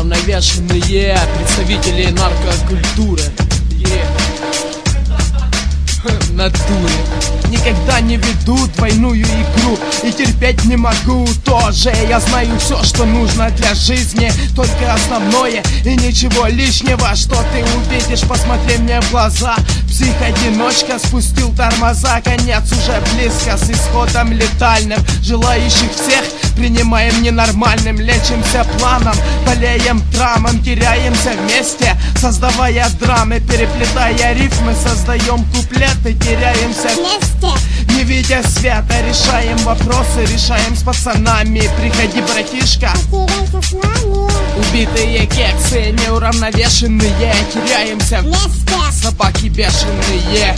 неуравновешенные представители наркокультуры. В натуре никогда не веду двойную игру и терпеть не могу тоже. Я знаю все, что нужно для жизни, только основное и ничего лишнего. Что ты увидишь, посмотри мне в глаза. Псих-одиночка спустил тормоза, конец уже близко с исходом летальным. Желающих всех принимаем ненормальным, лечимся планом, болеем травмом, теряемся вместе, создавая драмы, переплетая рифмы, создаем куплеты, теряемся вместе, не видя света, решаем вопросы, решаем с пацанами. Приходи, братишка, убитые кексы, неуравновешенные, теряемся вместе, собаки бешеные.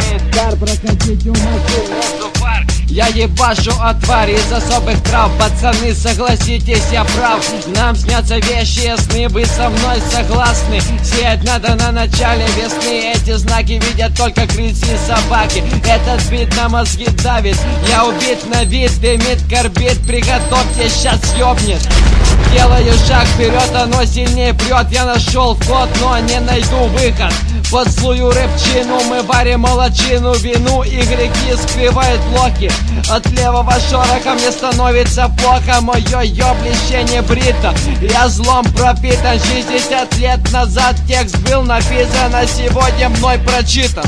Я ебашу от твари из особых трав. Пацаны, согласитесь, я прав. Нам снятся вещи, сны, вы со мной согласны. Сеять надо на начале весны. Эти знаки видят только крысы и собаки. Этот бит на мозги давит. Я убит на вид, дымит, корбит. Приготовьте, сейчас ёбнет. Делаю шаг вперед, оно сильнее прет. Я нашел вход, но не найду выход. Поцелую рыбчину, мы варим молочину, вину. Игроки скрывают локи. От левого шороха мне становится плохо. Мое ёблище не брито. Я злом пропитан. 60 лет назад текст был написан, а сегодня мной прочитан.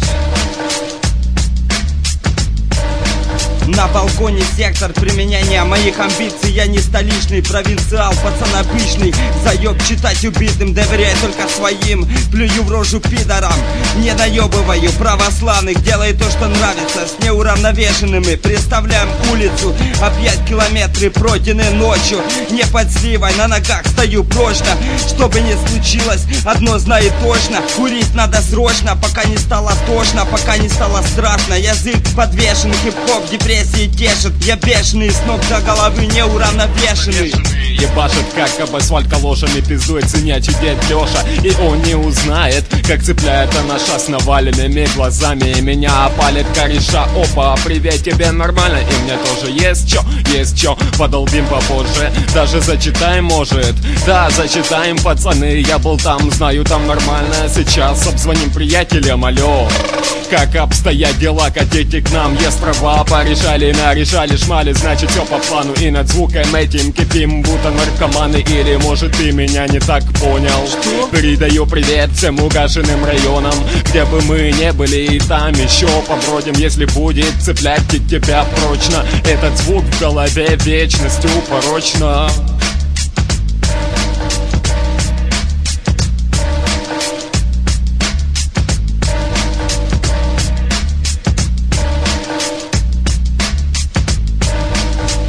На балконе сектор применения моих амбиций. Я не столичный провинциал, пацан обычный. Заеб читать убитым, доверяй только своим. Плюю в рожу пидорам, не наебываю православных. Делай то, что нравится, с неуравновешенными. Представляем улицу, объять километры пройдены ночью. Не под сливой, на ногах стою прочно. Что бы ни случилось, одно знаю точно: курить надо срочно, пока не стало тошно, пока не стало страшно. Язык подвешен, хип-хоп, депрессия тешит. Я бешеный, с ног до головы неуравновешенный. Ебашит, как об асфальт калошами, пиздует сынячий дед Леша. И он не узнает, как цепляет наша с наваленными глазами. И меня опалит кореша. Опа, привет, тебе нормально? И мне тоже есть чё, подолбим попозже. Даже зачитаем, может. Да, зачитаем, пацаны, я был там, знаю, там нормально. Сейчас обзвоним приятелям, алло. Как обстоят дела, катите к нам, есть права. Порешали, нарешали шмали, значит все по плану. И над звуком этим кипим, будто наркоманы. Или может ты меня не так понял? Что? Передаю привет всем угашенным районам. Где бы мы не были, и там еще побродим. Если будет цеплять тебя прочно этот звук в голове вечностью порочно.